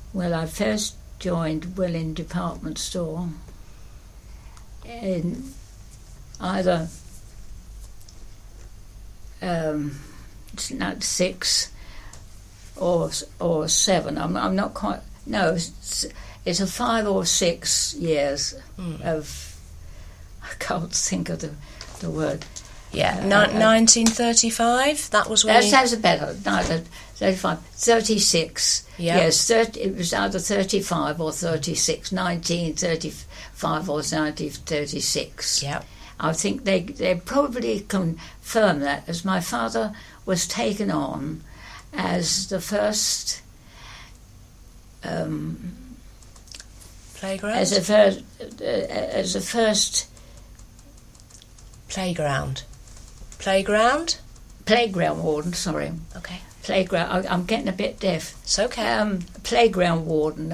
Well, I first joined Welling Department Store in either 6 or 7. I'm not quite. No, it's a 5 or 6 years of. I can't think of the word. Yeah, 1935. That was when. That's better. No, 35, 36. Yeah. Yes, it was either 35 or 36. 1935 or 1936. Yeah. I think they probably confirm that, as my father was taken on as the first Playground. as the first playground warden. Sorry, okay. Playground. I'm getting a bit deaf. It's okay. Playground warden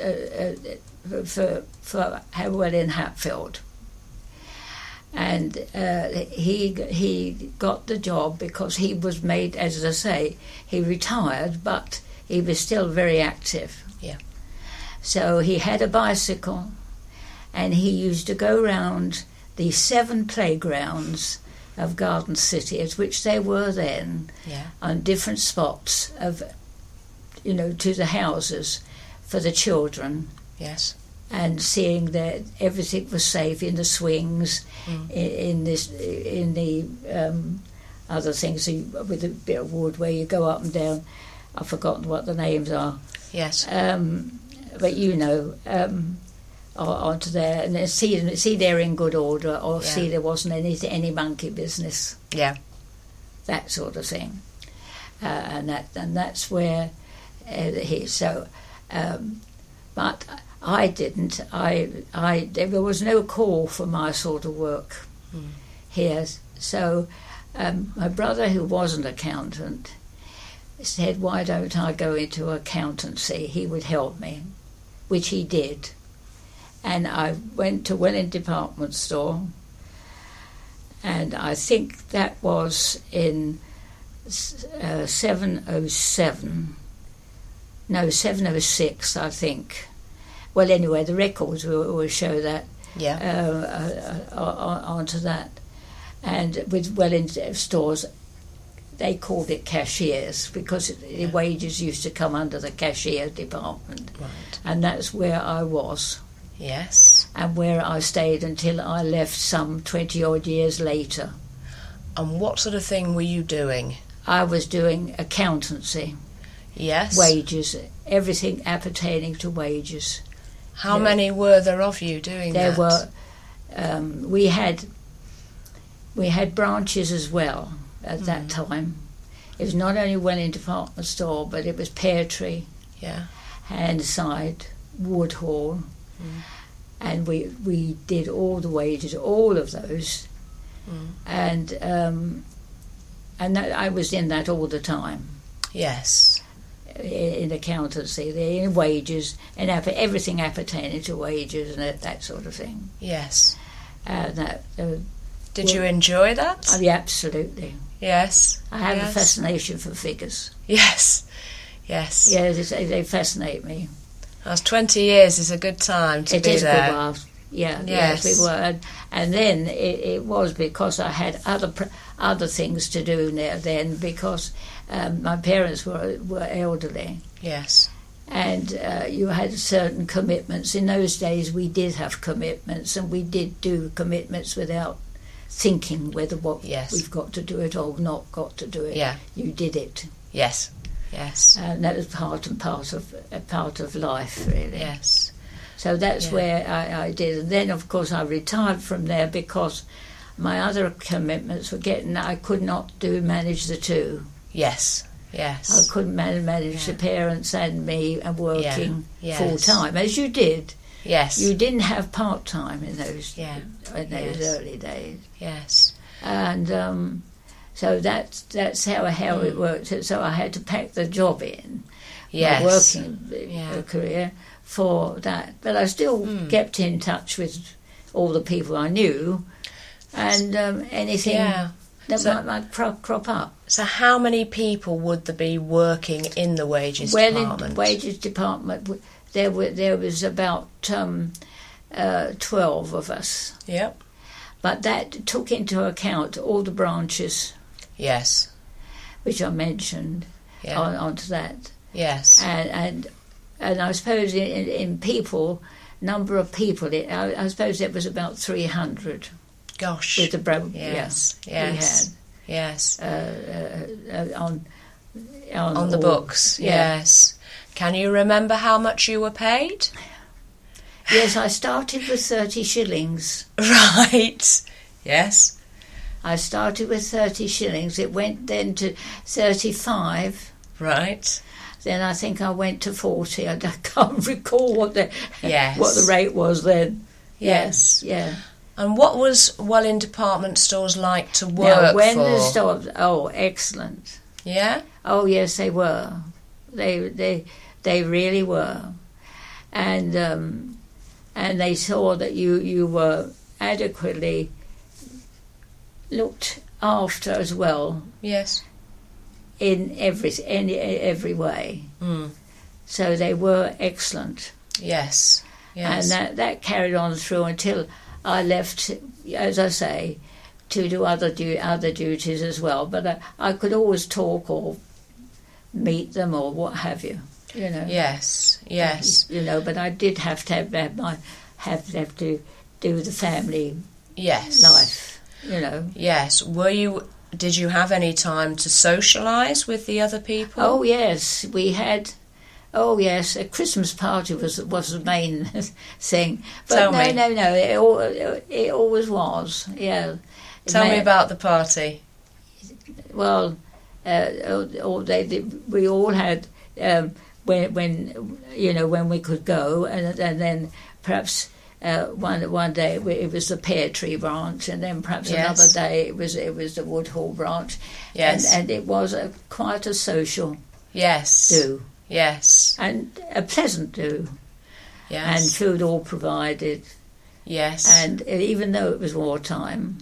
for Welling Hatfield. And he got the job because he was made, as I say, he retired, but he was still very active. Yeah. So he had a bicycle, and he used to go round the 7 playgrounds of Garden City, as which they were then, on different spots of, to the houses for the children. Yes. And seeing that everything was safe in the swings, in the other things with a bit of wood where you go up and down. I've forgotten what the names are. Yes. But onto there and then see they're in good order, or see there wasn't any monkey business. Yeah. That sort of thing, and that's where he. So, but. I didn't. There was no call for my sort of work here. So my brother, who was an accountant, said, "Why don't I go into accountancy? He would help me," which he did. And I went to Welling Department Store, and I think that was in 706, I think. Well, anyway, the records will always show that. Yeah. Onto that. And with Welling stores, they called it cashiers because the wages used to come under the cashier department. Right. And that's where I was. Yes. And where I stayed until I left some 20-odd years later. And what sort of thing were you doing? I was doing accountancy. Yes. Wages, everything appertaining to wages. How many were there of you doing that? There were. We had branches as well at that time. It was not only Welling Department Store, but it was Pear Tree, Handside, Woodhall, and we did all the wages, all of those, and that, I was in that all the time. Yes. In accountancy, in wages, and everything appertaining to wages and that sort of thing. Yes. Did you enjoy that? Yeah, absolutely. Yes. I have a fascination for figures. Yes. Yes. Yeah, they fascinate me. 20 years is a good time to be there. It is good while. Yeah, yes, we were. And then it was because I had other things to do then because my parents were elderly. Yes. And you had certain commitments. In those days we did have commitments, and we did do commitments without thinking whether we've got to do it or not got to do it. Yeah. You did it. Yes. Yes. And that was part of life, really. Yes. So that's where I did. And then, of course, I retired from there because my other commitments were I could not manage the two. Yes, yes. I couldn't manage the parents and me and working full-time, as you did. Yes. You didn't have part-time in those early days. Yes. And so that's how it worked. So I had to pack the job in, my working career, for that. But I still kept in touch with all the people I knew, and anything. Yeah. that might crop up. So how many people would there be working in the wages department? In the wages department, there was about 12 of us. Yep. But that took into account all the branches. Yes. Which I mentioned onto that. Yes. And I suppose in people, number of people, I suppose it was about 300. Gosh. With the yes. We had. Yes. On the books. Yeah. Yes. Can you remember how much you were paid? Yes, I started with 30 shillings. Right. Yes. I started with 30 shillings. It went then to 35. Right. Then I think I went to 40. I can't recall what the rate was then. Yes. Yeah. And what was Welwyn department stores like to work for? The stores, excellent. Yeah? Oh, yes, they were. They really were. And they saw that you were adequately looked after as well. Yes. In every way. Mm. So they were excellent. Yes. Yes. And that carried on through until I left, as I say, to do other duties as well. But I could always talk or meet them or what have you. You know. Yes. Yes. You know, but I did have to have to do the family. Yes. Life. You know. Yes. Did you have any time to socialise with the other people? Oh yes, we had. Oh yes, a Christmas party was the main thing. But no, it always was. Yeah. Tell me about the party. Well, we all had when we could go, and then perhaps. One day it was the Pear Tree branch, and then perhaps another day it was the Woodhall branch. Yes, and it was quite a social do. Yes, and a pleasant do. Yes, and food all provided. Yes, and even though it was wartime,